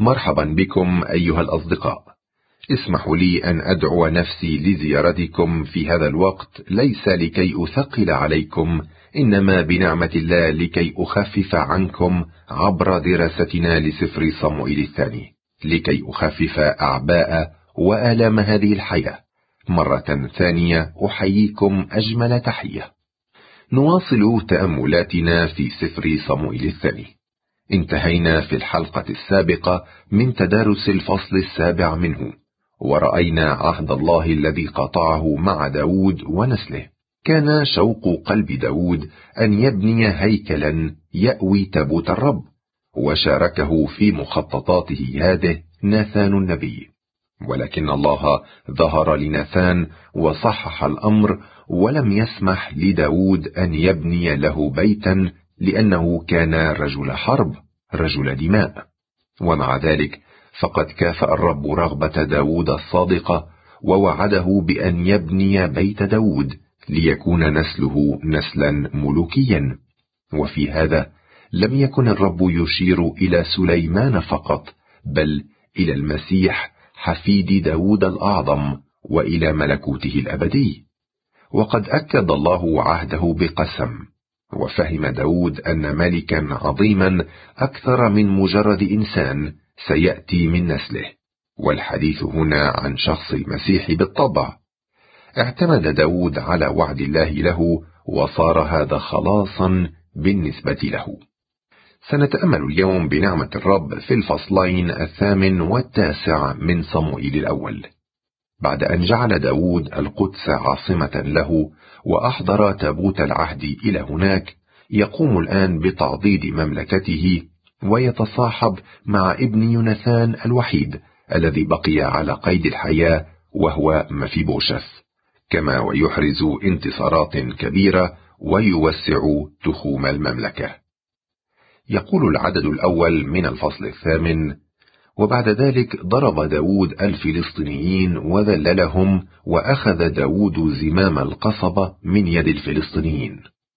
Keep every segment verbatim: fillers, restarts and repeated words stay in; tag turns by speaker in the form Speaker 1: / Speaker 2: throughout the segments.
Speaker 1: مرحبا بكم أيها الأصدقاء. اسمحوا لي أن أدعو نفسي لزيارتكم في هذا الوقت، ليس لكي أثقل عليكم، إنما بنعمة الله لكي أخفف عنكم عبر دراستنا لسفر صموئيل الثاني، لكي أخفف أعباء وآلام هذه الحياة. مرة ثانية أحييكم أجمل تحية. نواصل تأملاتنا في سفر صموئيل الثاني. انتهينا في الحلقة السابقة من تدارس الفصل السابع منه، ورأينا عهد الله الذي قطعه مع داود ونسله. كان شوق قلب داود أن يبني هيكلا يأوي تابوت الرب، وشاركه في مخططاته هذه ناثان النبي. ولكن الله ظهر لناثان وصحح الأمر، ولم يسمح لداود أن يبني له بيتا، لأنه كان رجل حرب، رجل دماء. ومع ذلك فقد كافأ الرب رغبة داود الصادقة، ووعده بأن يبني بيت داود ليكون نسله نسلا ملوكيا. وفي هذا لم يكن الرب يشير إلى سليمان فقط، بل إلى المسيح حفيد داود الأعظم، وإلى ملكوته الأبدي. وقد أكد الله عهده بقسم، وفهم داود أن ملكا عظيما أكثر من مجرد إنسان سيأتي من نسله، والحديث هنا عن شخص المسيح بالطبع. اعتمد داود على وعد الله له، وصار هذا خلاصا بالنسبة له. سنتأمل اليوم بنعمة الرب في الفصلين الثامن والتاسع من صموئيل الأول. بعد أن جعل داود القدس عاصمة له وأحضر تابوت العهد إلى هناك، يقوم الآن بتعضيد مملكته، ويتصاحب مع ابن يوناثان الوحيد الذي بقي على قيد الحياة، وهو مفيبوشث، كما ويحرز انتصارات كبيرة ويوسع تخوم المملكة. يقول العدد الأول من الفصل الثامن: وبعد ذلك ضرب داود الفلسطينيين وذللهم، وأخذ داود زمام القصبة من يد الفلسطينيين.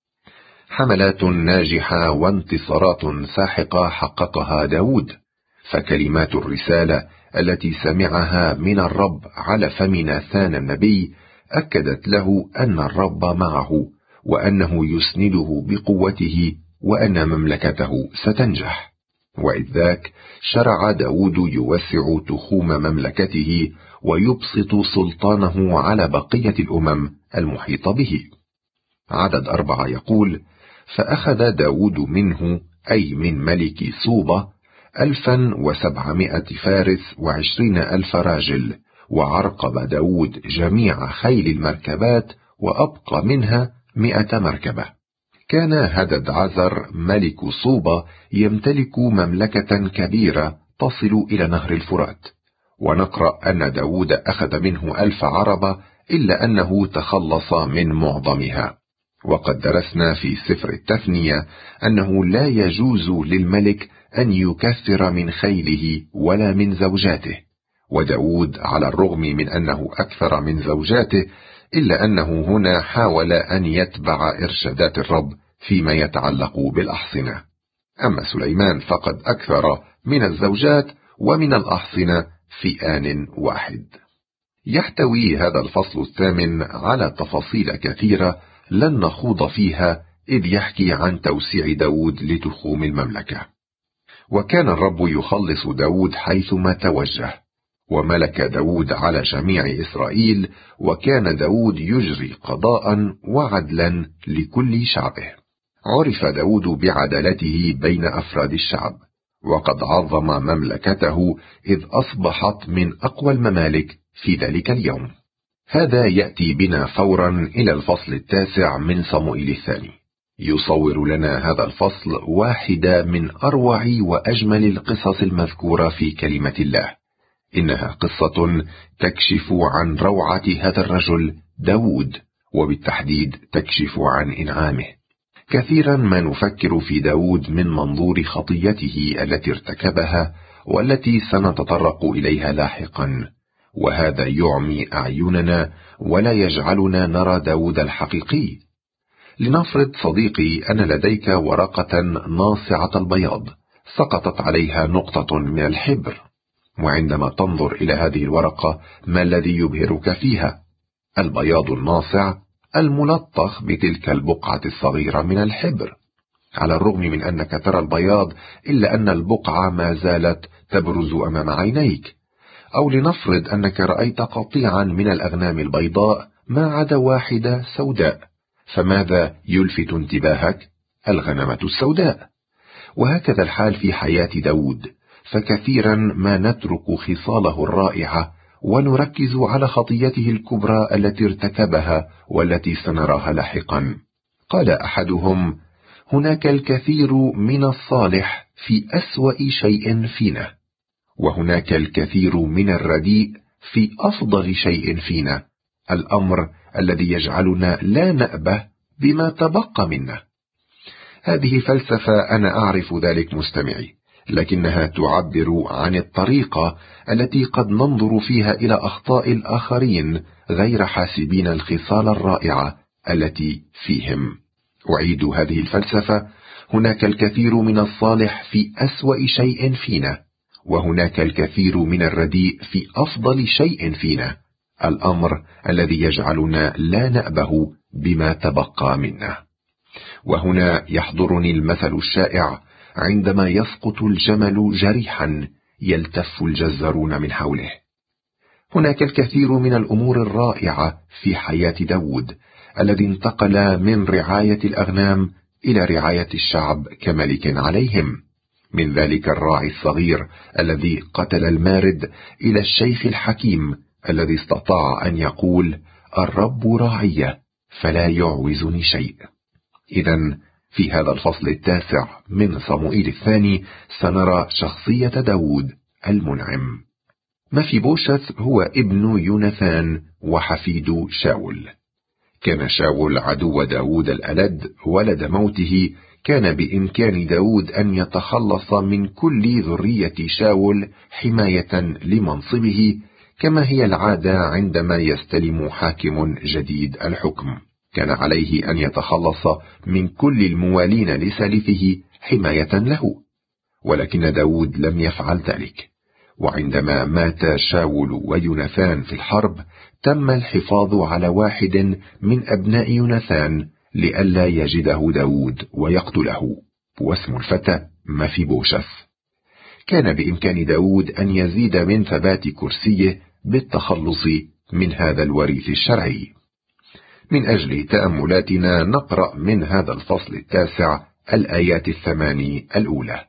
Speaker 1: حملات ناجحة وانتصارات ساحقة حققها داود، فكلمات الرسالة التي سمعها من الرب على فم ناثان النبي أكدت له أن الرب معه، وأنه يسنده بقوته، وأن مملكته ستنجح. وإذ ذاك شرع داود يوسع تخوم مملكته، ويبسط سلطانه على بقية الأمم المحيطة به. عدد أربعة يقول: فأخذ داود منه، أي من ملك صوبة، ألفا وسبعمائة فارس وعشرين ألف راجل، وعرقب داود جميع خيل المركبات، وأبقى منها مئة مركبة. كان هدد عزر ملك صوبة يمتلك مملكة كبيرة تصل إلى نهر الفرات، ونقرأ أن داود أخذ منه ألف عربة، إلا أنه تخلص من معظمها. وقد درسنا في سفر التثنية أنه لا يجوز للملك أن يكثر من خيله ولا من زوجاته، وداود على الرغم من أنه أكثر من زوجاته، إلا أنه هنا حاول أن يتبع إرشادات الرب فيما يتعلق بالأحصنة. أما سليمان فقد أكثر من الزوجات ومن الأحصنة في آن واحد. يحتوي هذا الفصل الثامن على تفاصيل كثيرة لن نخوض فيها، إذ يحكي عن توسيع داود لتخوم المملكة. وكان الرب يخلص داود حيثما توجه، وملك داود على جميع إسرائيل، وكان داود يجري قضاء وعدلا لكل شعبه. عرف داود بعدالته بين أفراد الشعب، وقد عظم مملكته، إذ أصبحت من أقوى الممالك في ذلك اليوم. هذا يأتي بنا فورا إلى الفصل التاسع من صموئيل الثاني. يصور لنا هذا الفصل واحدة من أروع وأجمل القصص المذكورة في كلمة الله. إنها قصة تكشف عن روعة هذا الرجل داود، وبالتحديد تكشف عن إنعامه. كثيرا ما نفكر في داود من منظور خطيته التي ارتكبها، والتي سنتطرق إليها لاحقا، وهذا يعمي أعيننا ولا يجعلنا نرى داود الحقيقي. لنفرض صديقي أن لديك ورقة ناصعة البياض، سقطت عليها نقطة من الحبر، وعندما تنظر إلى هذه الورقة ما الذي يبهرك فيها؟ البياض الناصع الملطخ بتلك البقعة الصغيرة من الحبر. على الرغم من أنك ترى البياض إلا أن البقعة ما زالت تبرز أمام عينيك. أو لنفرض أنك رأيت قطيعا من الأغنام البيضاء ما عدا واحدة سوداء، فماذا يلفت انتباهك؟ الغنمة السوداء. وهكذا الحال في حياة داود، فكثيرا ما نترك خصاله الرائعة ونركز على خطيته الكبرى التي ارتكبها والتي سنراها لاحقا. قال أحدهم: هناك الكثير من الصالح في أسوأ شيء فينا، وهناك الكثير من الرديء في أفضل شيء فينا، الأمر الذي يجعلنا لا نأبه بما تبقى منا. هذه فلسفة، أنا أعرف ذلك مستمعي، لكنها تعبر عن الطريقة التي قد ننظر فيها إلى أخطاء الآخرين غير حاسبين الخصال الرائعة التي فيهم. أعيد هذه الفلسفة: هناك الكثير من الصالح في أسوأ شيء فينا، وهناك الكثير من الرديء في أفضل شيء فينا، الأمر الذي يجعلنا لا نأبه بما تبقى منا. وهنا يحضرني المثل الشائع: عندما يسقط الجمل جريحا يلتف الجزارون من حوله. هناك الكثير من الأمور الرائعة في حياة داود الذي انتقل من رعاية الأغنام إلى رعاية الشعب كملك عليهم، من ذلك الراعي الصغير الذي قتل المارد إلى الشيخ الحكيم الذي استطاع أن يقول: الرب راعي فلا يعوزني شيء. إذن في هذا الفصل التاسع من صموئيل الثاني سنرى شخصية داود المنعم. مفيبوشث هو ابن يوناثان وحفيد شاول. كان شاول عدو داود الألد ولد موته. كان بإمكان داود أن يتخلص من كل ذرية شاول حماية لمنصبه، كما هي العادة عندما يستلم حاكم جديد الحكم. كان عليه أن يتخلص من كل الموالين لسالفه حماية له، ولكن داود لم يفعل ذلك. وعندما مات شاول ويوناثان في الحرب، تم الحفاظ على واحد من أبناء يوناثان لئلا يجده داود ويقتله، واسم الفتى مفيبوشث. كان بإمكان داود أن يزيد من ثبات كرسيه بالتخلص من هذا الوريث الشرعي. من أجل تأملاتنا نقرأ من هذا الفصل التاسع الآيات الثماني الأولى.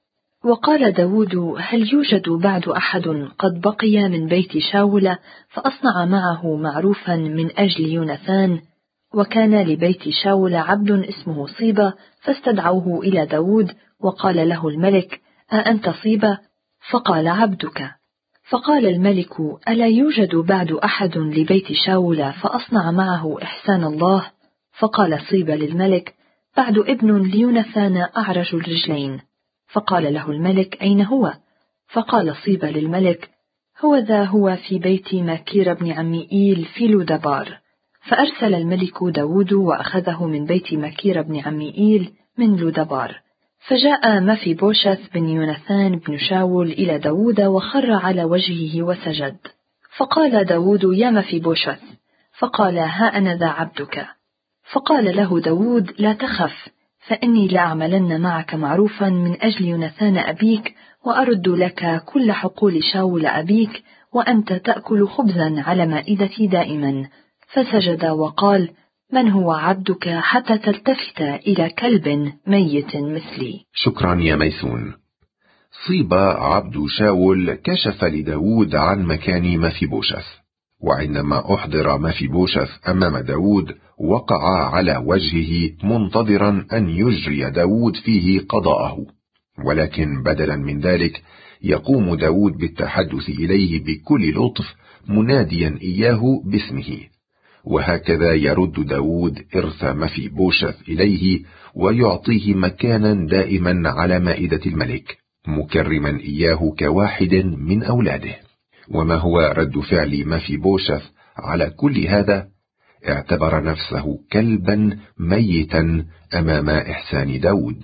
Speaker 2: وقال داود: هل يوجد بعد أحد قد بقي من بيت شاول فأصنع معه معروفا من أجل يوناثان؟ وكان لبيت شاول عبد اسمه صيبة، فاستدعوه إلى داود، وقال له الملك: أأنت صيبة؟ فقال: عبدك. فقال الملك: ألا يوجد بعد أحد لبيت شاول فأصنع معه إحسان الله؟ فقال صيبة للملك: بعد ابن ليوناثان أعرج الرجلين. فقال له الملك: أين هو؟ فقال صيبة للملك: هو ذا هو في بيت ماكير بن عميئيل في لودبار. فأرسل الملك داود وأخذه من بيت ماكير بن عميئيل من لودبار. فجاء مفيبوشث بن يوناثان بن شاول إلى داود وخر على وجهه وسجد. فقال داود: يا مفيبوشث. فقال: ها أنا ذا عبدك. فقال له داود: لا تخف، فإني لأعملن معك معروفا من أجل يوناثان أبيك، وأرد لك كل حقول شاول أبيك، وأنت تأكل خبزا على مائدتي دائما. فسجد وقال: من هو عبدك حتى تلتفت إلى كلب ميت مثلي؟
Speaker 1: شكرا يا ميسون. صيبة عبد شاول كشف لداود عن مكان مفيبوشث، وعندما أحضر مفيبوشث أمام داود وقع على وجهه منتظرا أن يجري داود فيه قضاءه، ولكن بدلا من ذلك يقوم داود بالتحدث إليه بكل لطف مناديا إياه باسمه. وهكذا يرد داود إرث مفيبوشث إليه ويعطيه مكانا دائما على مائدة الملك، مكرما إياه كواحد من أولاده. وما هو رد فعل مفيبوشث على كل هذا؟ اعتبر نفسه كلبا ميتا أمام إحسان داود.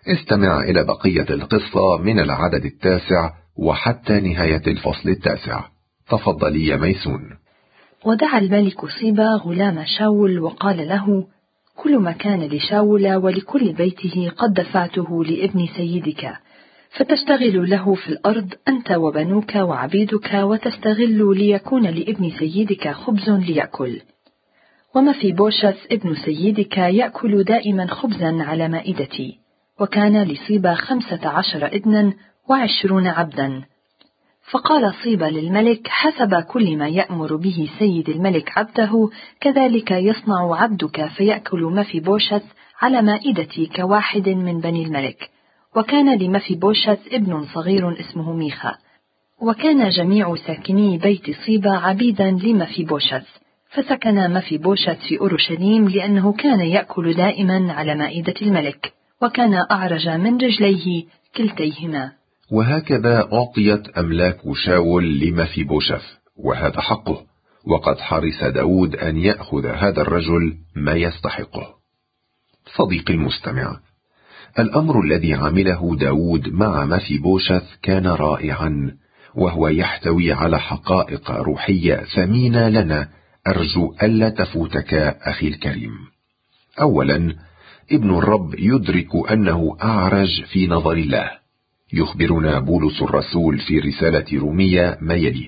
Speaker 1: استمع إلى بقية القصة من العدد التاسع وحتى نهاية الفصل التاسع. تفضلي يا ميسون.
Speaker 2: ودعا الملك صيبا غلام شاول وقال له: كل ما كان لشاول ولكل بيته قد دفعته لابن سيدك، فتشتغل له في الأرض أنت وبنوك وعبيدك، وتستغل ليكون لابن سيدك خبز ليأكل. ومفيبوشث ابن سيدك يأكل دائما خبزا على مائدتي. وكان لصيبا خمسة عشر ابنا وعشرون عبدا. فقال صيبا للملك: حسب كل ما يأمر به سيد الملك عبده كذلك يصنع عبدك، فيأكل مفيبوشث على مائدتي كواحد من بني الملك. وكان لمفيبوشث ابن صغير اسمه ميخا. وكان جميع ساكني بيت صيبا عبيدا لمفيبوشث، فسكن مفيبوشث في أورشليم لأنه كان يأكل دائما على مائدة الملك، وكان أعرج من رجليه كلتيهما.
Speaker 1: وهكذا أعطيت أملاك شاول لمفيبوشث، وهذا حقه، وقد حرص داود أن يأخذ هذا الرجل ما يستحقه. صديقي المستمع، الأمر الذي عمله داود مع مفيبوشث كان رائعا، وهو يحتوي على حقائق روحية ثمينة لنا أرجو ألا تفوتك أخي الكريم. أولا، ابن الرب يدرك أنه أعرج في نظر الله. يخبرنا بولس الرسول في رسالة رومية ما يلي: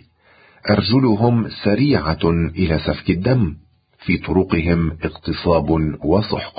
Speaker 1: أرجلهم سريعة إلى سفك الدم، في طرقهم اغتصاب وسحق.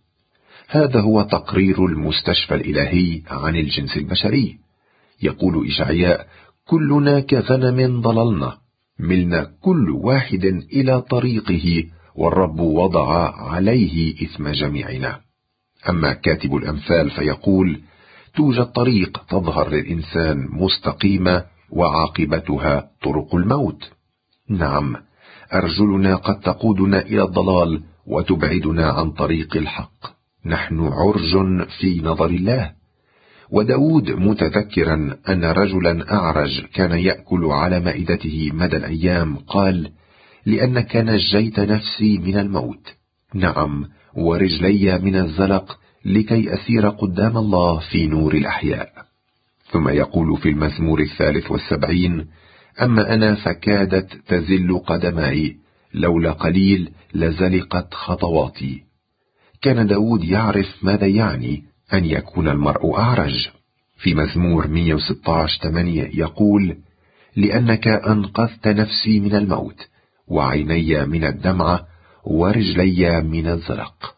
Speaker 1: هذا هو تقرير المستشفى الإلهي عن الجنس البشري. يقول إشعياء: كلنا كغنم ضللنا، ملنا كل واحد إلى طريقه، والرب وضع عليه إثم جميعنا. أما كاتب الأمثال فيقول: توجد طريق تظهر للإنسان مستقيمة وعاقبتها طرق الموت. نعم، أرجلنا قد تقودنا إلى الضلال وتبعدنا عن طريق الحق. نحن عرج في نظر الله. وداود متذكرا أن رجلا أعرج كان يأكل على مائدته مدى الأيام قال: لأنك نجيت نفسي من الموت، نعم، ورجلي من الزلق، لكي أسير قدام الله في نور الأحياء. ثم يقول في المزمور الثالث والسبعين: أما أنا فكادت تزل قدماي، لولا قليل لزلقت خطواتي. كان داود يعرف ماذا يعني أن يكون المرء أعرج. في مزمور مئة وستة عشر ثمانية يقول: لأنك أنقذت نفسي من الموت، وعيني من الدمعة، ورجلي من الزلق.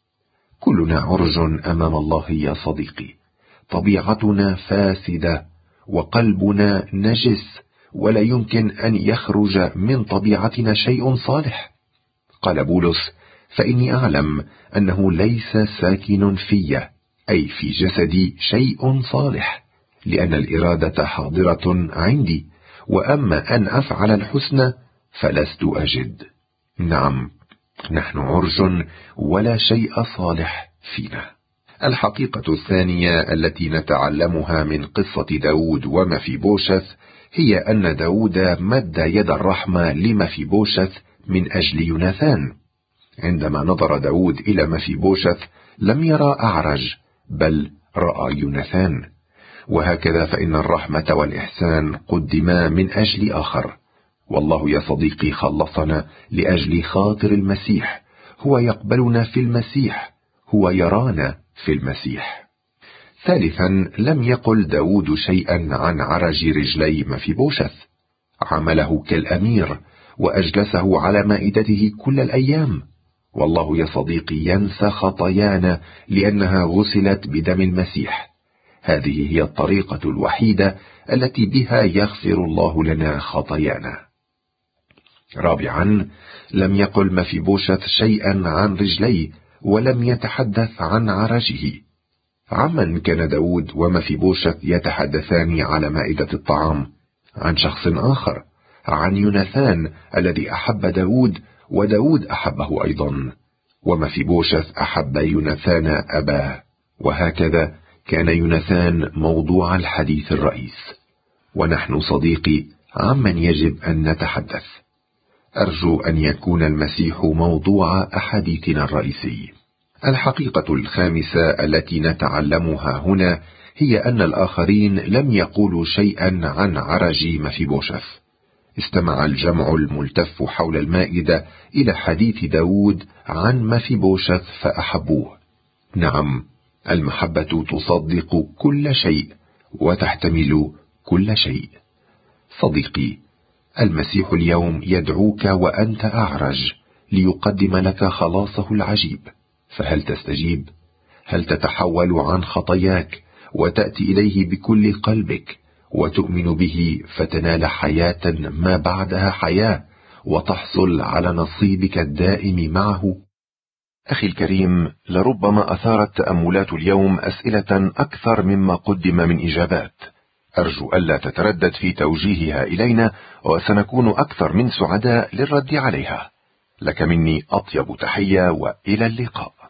Speaker 1: كلنا عرج أمام الله يا صديقي. طبيعتنا فاسدة وقلبنا نجس، ولا يمكن أن يخرج من طبيعتنا شيء صالح. قال بولس: فإني أعلم أنه ليس ساكن في، أي في جسدي، شيء صالح، لأن الإرادة حاضرة عندي، وأما أن أفعل الحسنى فلست أجد. نعم، نحن عرج ولا شيء صالح فينا. الحقيقة الثانية التي نتعلمها من قصة داود ومفيبوشث هي أن داود مد يد الرحمة لمفيبوشث من أجل يوناثان. عندما نظر داود إلى مفيبوشث لم يرى أعرج، بل رأى يوناثان. وهكذا فإن الرحمة والإحسان قدما من أجل آخر. والله يا صديقي خلصنا لأجل خاطر المسيح. هو يقبلنا في المسيح، هو يرانا في المسيح. ثالثا، لم يقل داود شيئا عن عرج رجلي مفيبوشث. عمله كالأمير وأجلسه على مائدته كل الأيام. والله يا صديقي ينسى خطايانا لأنها غسلت بدم المسيح. هذه هي الطريقة الوحيدة التي بها يغفر الله لنا خطايانا. رابعا، لم يقل مفيبوشث شيئا عن رجليه، ولم يتحدث عن عرجه. عمن كان داود ومفيبوشث يتحدثان على مائدة الطعام؟ عن شخص آخر، عن يوناثان الذي أحب داود، وداود أحبه أيضا، ومفيبوشث أحب يوناثان أباه. وهكذا كان يوناثان موضوع الحديث الرئيس. ونحن صديقي عمن يجب أن نتحدث؟ أرجو أن يكون المسيح موضوع أحاديثنا الرئيسي. الحقيقة الخامسة التي نتعلمها هنا هي أن الآخرين لم يقولوا شيئا عن عرج مفيبوشث. استمع الجمع الملتف حول المائدة إلى حديث داود عن مفيبوشث فأحبوه. نعم، المحبة تصدق كل شيء وتحتمل كل شيء. صديقي، المسيح اليوم يدعوك وأنت أعرج ليقدم لك خلاصه العجيب، فهل تستجيب؟ هل تتحول عن خطاياك وتأتي إليه بكل قلبك وتؤمن به فتنال حياة ما بعدها حياة وتحصل على نصيبك الدائم معه؟ أخي الكريم، لربما أثارت تأملات اليوم أسئلة أكثر مما قدم من إجابات. أرجو ألا تتردد في توجيهها إلينا، وسنكون أكثر من سعداء للرد عليها. لك مني أطيب تحية، وإلى اللقاء.